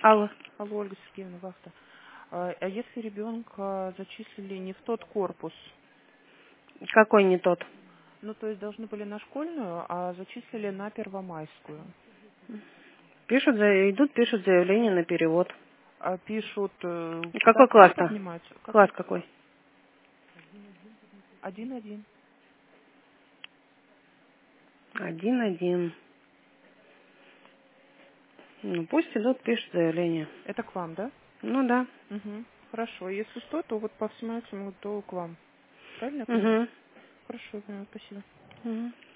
Алло. Алло, Ольга Сергеевна, вахта. А если ребенка зачислили не в тот корпус? Какой не тот? Ну, то есть должны были на школьную, а зачислили на Первомайскую. Пишут заявление на перевод. А пишут, куда Какой класс-то? поднимать? Как Класс какой? 1-1. 1-1. Ну, пусть идут, пишут заявление. Это к вам, да? Ну да. Угу. Хорошо. Если что, то вот по всему максимуму, то к вам. Правильно я поняла? Угу. Хорошо, поняла, спасибо. Угу.